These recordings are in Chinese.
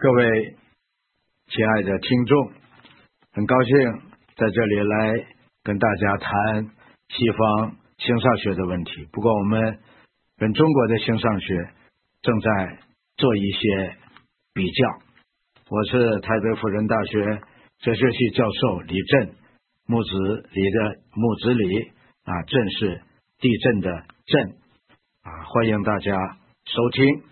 各位亲爱的听众，很高兴在这里来跟大家谈西方形上学的问题。不过我们跟中国的形上学正在做一些比较。我是台北辅仁大学哲学系教授李震，木子李的木子李震是地震的震欢迎大家收听。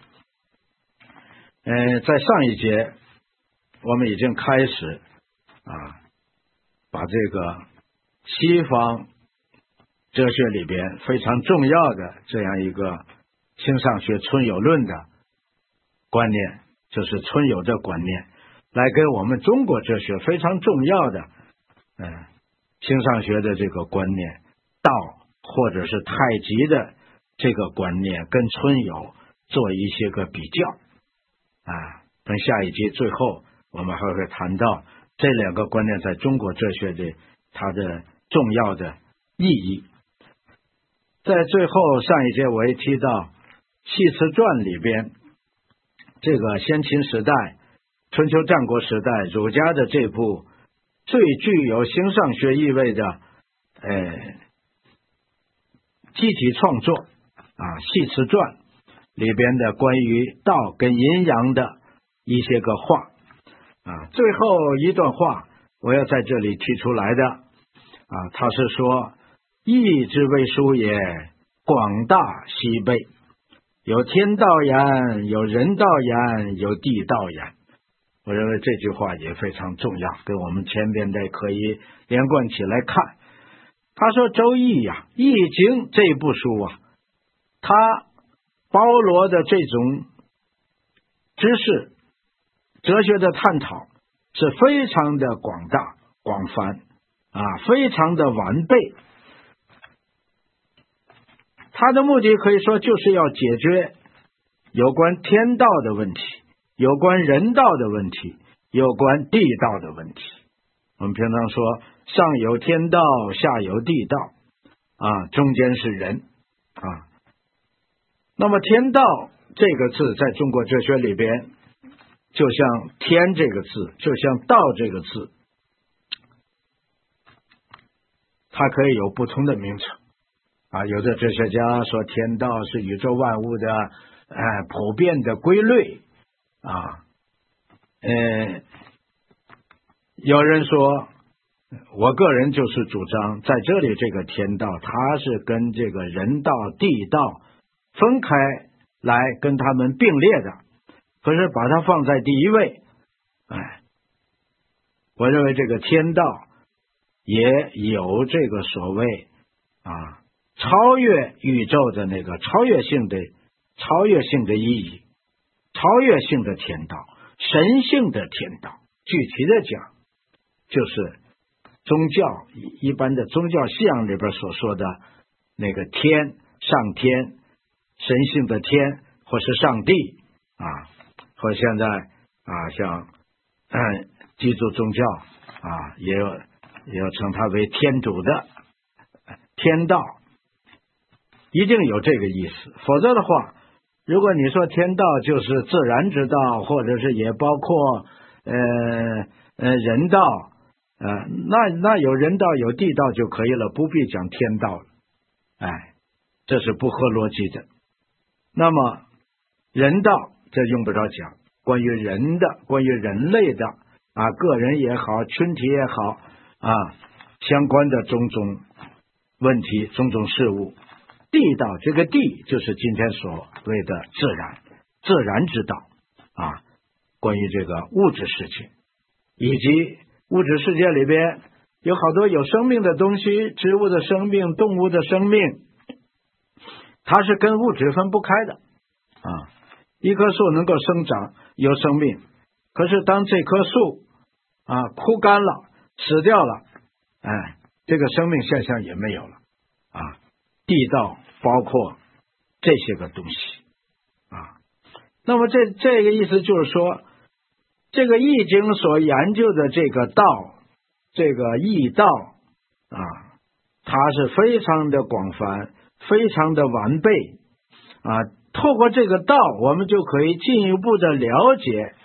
在上一节我们已经开始把这个西方哲学里边非常重要的这样一个形上学存有论的观念，就是存有的观念，来跟我们中国哲学非常重要的形上学的这个观念道或者是太极的这个观念跟存有做一些个比较等下一集最后我们还会谈到这两个观念在中国哲学的它的重要的意义。在最后上一节我也提到系辞传里边这个先秦时代春秋战国时代儒家的这部最具有形上学意味的集体创作系辞传里边的关于道跟阴阳的一些个话最后一段话我要在这里提出来的他是说义之谓书也，广大西备，有天道言，有人道言，有地道言。我认为这句话也非常重要，跟我们前边的可以连贯起来看。他说周易易经这部书它包罗的这种知识哲学的探讨是非常的广大广泛非常的完备。它的目的可以说就是要解决有关天道的问题，有关人道的问题，有关地道的问题。我们平常说上有天道，下有地道中间是人那么天道这个字在中国哲学里边就像天这个字，就像道这个字，它可以有不同的名称有的哲学家说天道是宇宙万物的普遍的规律有人说我个人就是主张在这里这个天道它是跟这个人道地道分开来跟他们并列的，可是把它放在第一位我认为这个天道也有这个所谓超越宇宙的那个超越性的意义，超越性的天道，神性的天道。具体的讲就是宗教一般的宗教信仰里边所说的那个天，上天，神性的天，或是上帝或现在像基督宗教也有称它为天主的天道，一定有这个意思。否则的话，如果你说天道就是自然之道，或者是也包括人道那有人道有地道就可以了，不必讲天道了这是不合逻辑的。那么人道这用不着讲，关于人的，关于人类的个人也好，群体也好相关的种种问题，种种事物。地道这个地就是今天所谓的自然之道关于这个物质世界，以及物质世界里边有好多有生命的东西，植物的生命，动物的生命，它是跟物质分不开的一棵树能够生长有生命，可是当这棵树枯干了，死掉了这个生命现象也没有了地道包括这些个东西那么这个意思就是说，这个易经所研究的这个道，这个易道它是非常的广泛，非常的完备透过这个道，我们就可以进一步的了解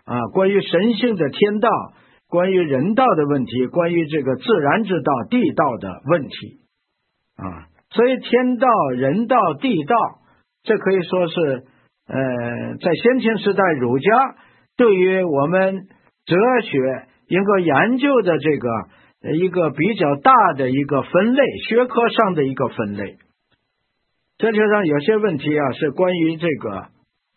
关于神性的天道，关于人道的问题，关于这个自然之道、地道的问题所以天道、人道、地道，这可以说是在先秦时代儒家对于我们哲学应该研究的这个一个比较大的一个分类，学科上的一个分类。哲学上有些问题是关于这个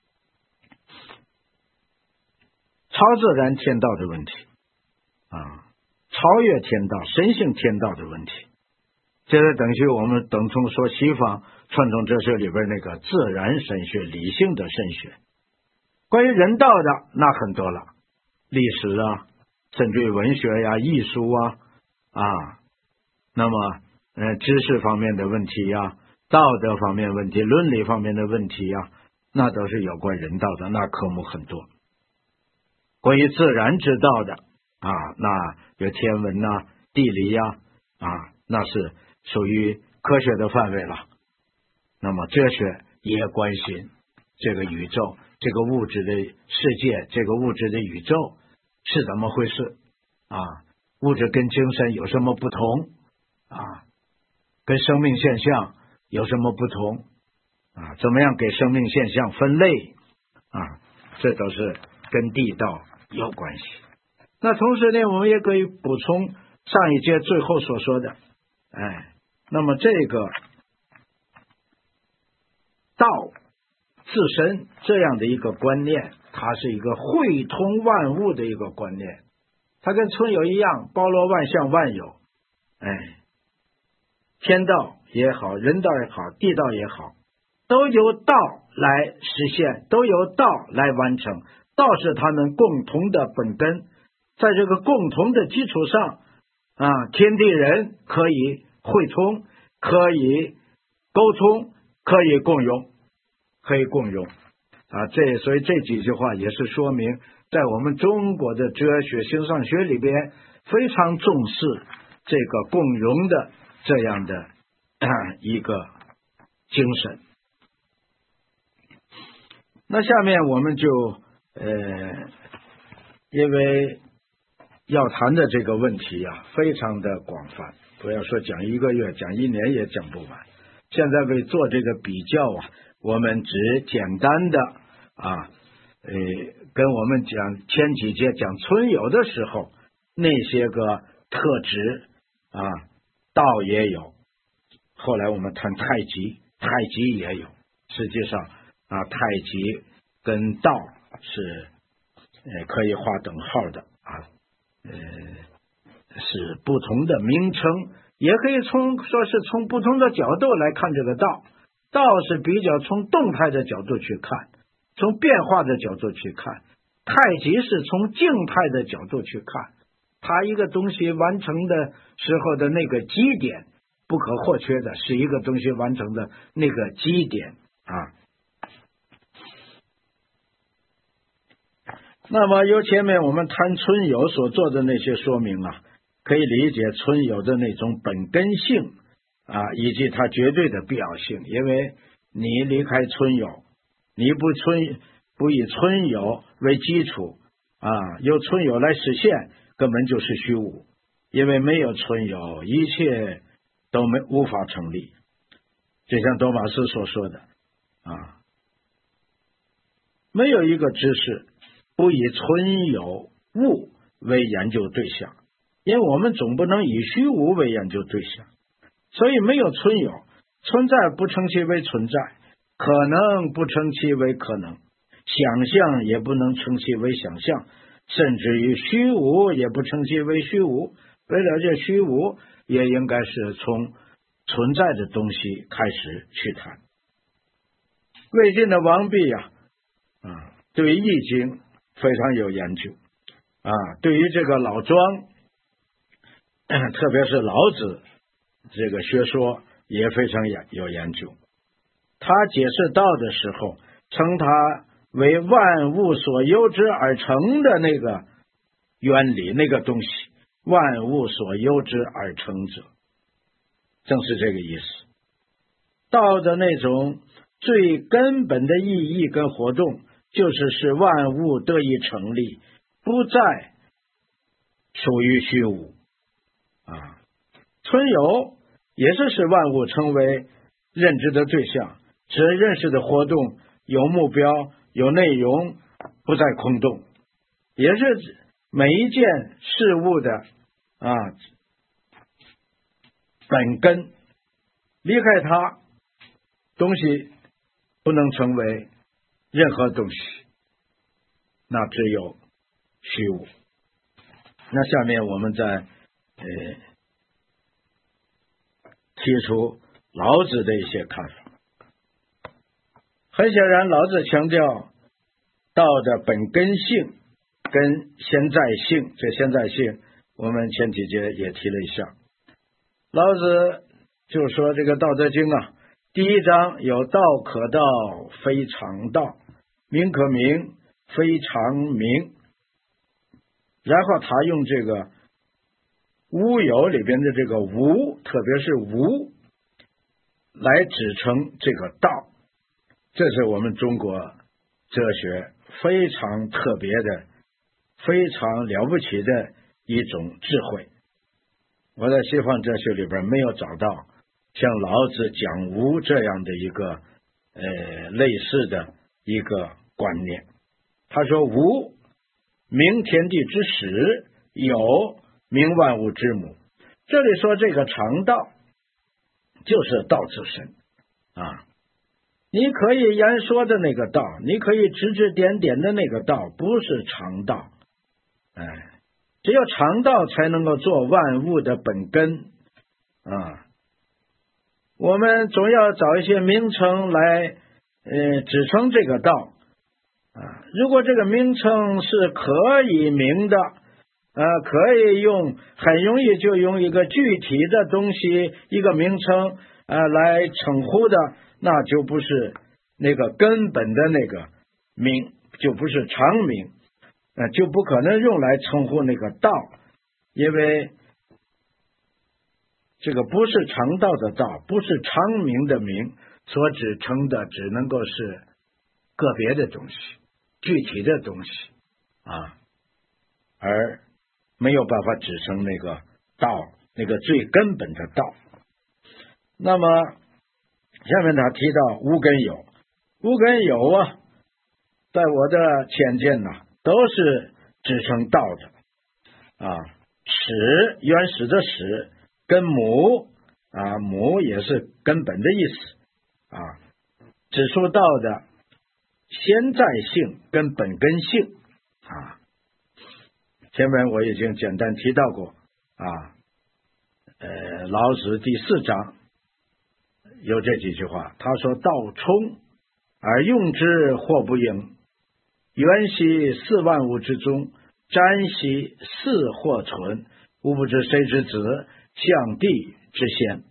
超自然天道的问题超越天道、神性天道的问题。这是等于我们等同说西方传统哲学里边那个自然神学、理性的神学。关于人道的那很多了，历史甚至于文学艺术那么知识方面的问题道德方面问题、伦理方面的问题那都是有关人道的，那科目很多。关于自然之道的那有天文地理那是属于科学的范围了。那么哲学也关心这个宇宙、这个物质的世界、这个物质的宇宙是怎么回事物质跟精神有什么不同跟生命现象有什么不同怎么样给生命现象分类这都是跟地道有关系。那同时呢，我们也可以补充上一节最后所说的那么这个道自身这样的一个观念，它是一个汇通万物的一个观念，它跟存有一样，包罗万象万有天道也好，人道也好，地道也好，都由道来实现，都由道来完成。道是他们共同的本根，在这个共同的基础上天地人可以汇通，可以沟通，可以共用，所以这几句话也是说明在我们中国的哲学形上学里边非常重视这个共融的这样的一个精神。那下面我们就因为要谈的这个问题非常的广泛，不要说讲1个月，讲1年也讲不完。现在为做这个比较我们只简单的跟我们讲前几节讲存有的时候那些个特质道也有，后来我们谈太极也有。实际上太极跟道是可以划等号的是不同的名称，也可以说是从不同的角度来看这个道。道是比较从动态的角度去看，从变化的角度去看，太极是从静态的角度去看，它一个东西完成的时候的那个基点不可或缺的是一个东西完成的那个基点那么由前面我们谈存有所做的那些说明可以理解存有的那种本根性以及它绝对的必要性。因为你离开存有，你不以存有为基础由存有来实现，根本就是虚无。因为没有存有，一切都无法成立。就像多马斯所说的没有一个知识不以存有物为研究对象，因为我们总不能以虚无为研究对象。所以没有存有，存在不称其为存在，可能不称其为可能，想象也不能称其为想象，甚至于虚无也不称其为虚无。为了这虚无，也应该是从存在的东西开始去谈。魏晋的王弼对易经非常有研究对于这个老庄特别是老子这个学说也非常有研究。他解释道的时候称它为万物所由之而成的那个原理，那个东西，万物所由之而成者，正是这个意思。道的那种最根本的意义跟活动就是使万物得以成立，不再属于虚无啊。存有也是使万物成为认知的对象，使认识的活动有目标、有内容，不再空洞，也是每一件事物的本根。离开它，东西不能成为任何东西，那只有虚无。那下面我们再提出老子的一些看法。很显然，老子强调道的本根性跟现在性，这现在性我们前几节也提了一下。老子就说这个《道德经》第一章有道可道，非常道；名可名，非常名。然后他用这个无有里边的这个无，特别是无，来指称这个道。这是我们中国哲学非常特别的、非常了不起的一种智慧。我在西方哲学里边没有找到像老子讲无这样的一个类似的一个观念。他说无名天地之始，有名万物之母。这里说这个常道就是道自身你可以言说的那个道，你可以指指点点的那个道，不是常道。只有常道才能够做万物的本根我们总要找一些名称来指称这个道如果这个名称是可以名的可以用，很容易就用一个具体的东西一个名称来称呼的，那就不是那个根本的那个名，就不是常名，就不可能用来称呼那个道，因为这个不是常道的道，不是常名的名，所指称的只能够是个别的东西，具体的东西而没有办法指称那个道，那个最根本的道。那么下面他提到无根有，无根有在我的浅见都是指称道的始，原始的始，跟母母也是根本的意思指出道的现在性跟本根性前面我已经简单提到过老子第4章有这几句话，他说道冲而用之，或不应，原兮四万物之宗，瞻兮四或存，吾不知谁之子，象帝之先。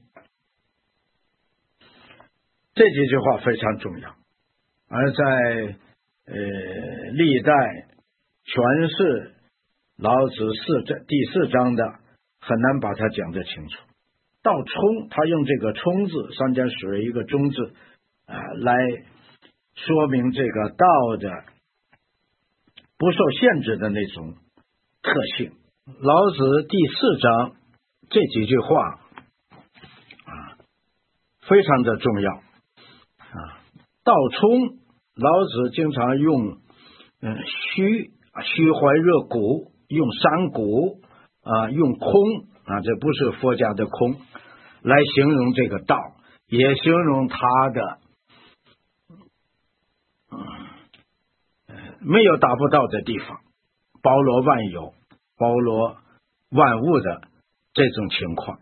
这几句话非常重要，而在历代诠释老子第4章的很难把它讲得清楚。道冲，他用这个冲字三点水一个中字来说明这个道的不受限制的那种特性。老子第4章这几句话非常的重要道冲，老子经常用虚怀若谷，用山谷用空这不是佛家的空来形容这个道，也形容它的没有达不到的地方，包罗万有，包罗万物的这种情况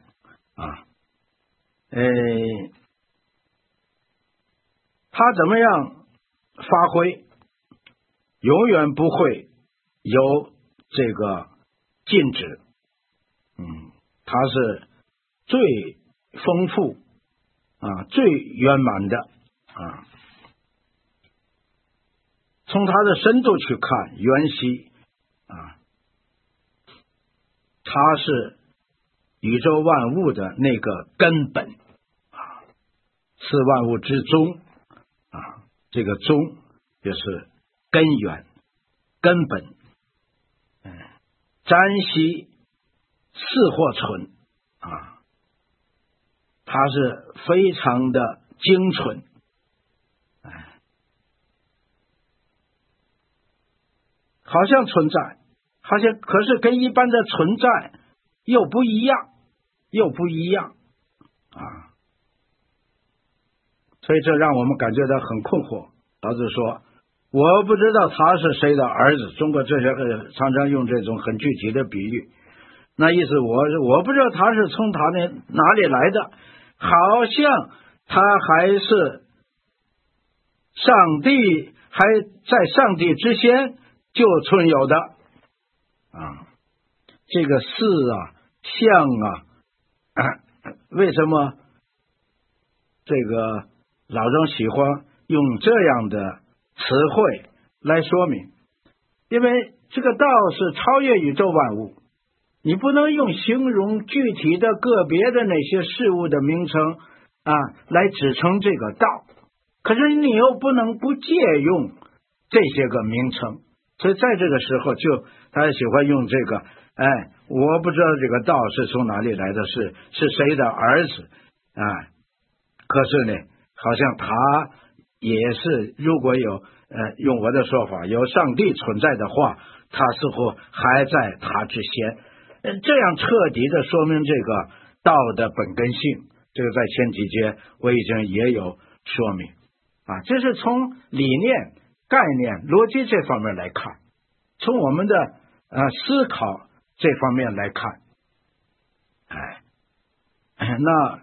它怎么样发挥，永远不会有这个禁止它是最丰富最圆满的从它的深度去看，缘兮它是宇宙万物的那个根本是万物之宗这个宗就是根源、根本。占皙四或纯啊，它是非常的精纯。好像存在，好像可是跟一般的存在又不一样啊！所以这让我们感觉到很困惑。老子说：“我不知道他是谁的儿子。”中国哲学常常用这种很具体的比喻，那意思我不知道他是从他那哪里来的，好像他还是上帝，还在上帝之先就存有的啊。这个事啊、相为什么这个老庄喜欢用这样的词汇来说明？因为这个道是超越宇宙万物，你不能用形容具体的个别的那些事物的名称来指称这个道，可是你又不能不借用这些个名称。所以在这个时候他喜欢用这个我不知道这个道是从哪里来的，是谁的儿子可是呢好像他也是，如果有用我的说法，有上帝存在的话，他似乎还在他之先。这样彻底的说明这个道的本根性，这个在前几节我已经也有说明这是从理念、概念、逻辑这方面来看，从我们的思考这方面来看。那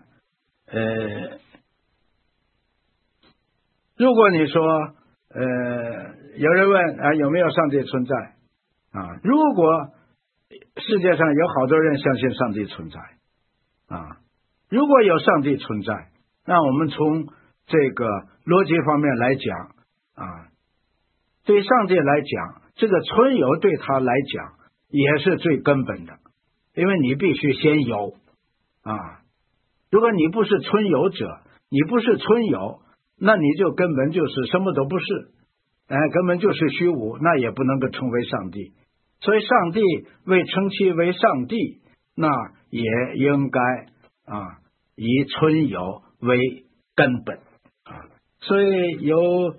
如果你说有人问有没有上帝存在如果世界上有好多人相信上帝存在如果有上帝存在，那我们从这个逻辑方面来讲对上帝来讲，这个存有对他来讲也是最根本的，因为你必须先有如果你不是存有者，你不是存有，那你就根本就是什么都不是，根本就是虚无，那也不能够称为上帝。所以上帝为称其为上帝，那也应该以存有为根本所以由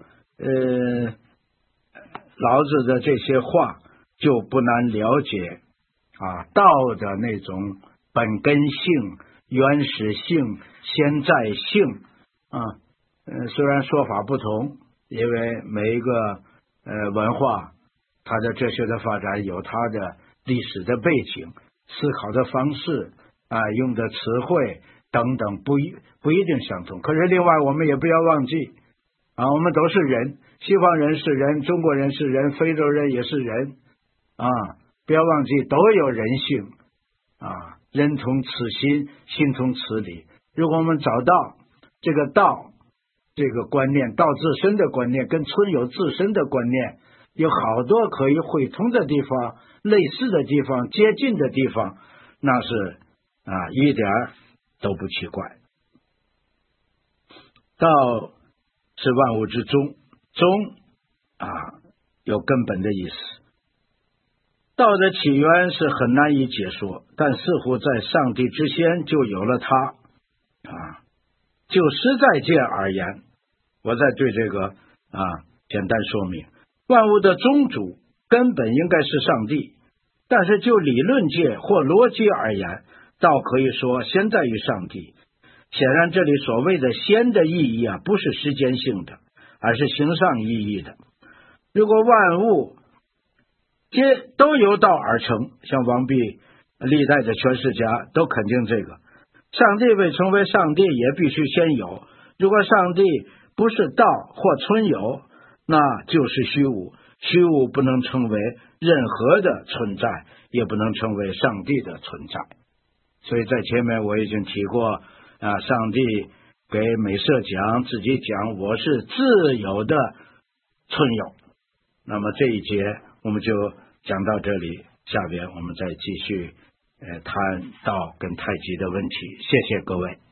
老子的这些话就不难了解道的那种本根性、原始性、现在性虽然说法不同，因为每一个文化它的哲学的发展有它的历史的背景、思考的方式用的词汇等等不一定相同。可是另外我们也不要忘记我们都是人，西方人是人，中国人是人，非洲人也是人不要忘记都有人性人同此心，心同此理。如果我们找到这个道这个观念，道自身的观念跟存有自身的观念有好多可以汇通的地方，类似的地方，接近的地方，那是一点都不奇怪。道是万物之宗，宗有根本的意思。道的起源是很难以解说，但似乎在上帝之先就有了它就实在界而言，我再对这个简单说明，万物的宗主根本应该是上帝，但是就理论界或逻辑而言，道可以说先在于上帝。显然这里所谓的先的意义不是时间性的，而是形上意义的。如果万物皆都由道而成，像王弼历代的诠释家都肯定这个，上帝为成为上帝也必须先有。如果上帝不是道或存有，那就是虚无，虚无不能成为任何的存在，也不能成为上帝的存在。所以在前面我已经提过上帝给美色讲，自己讲我是自由的存有。那么这一节我们就讲到这里，下边我们再继续谈道跟太极的问题。谢谢各位。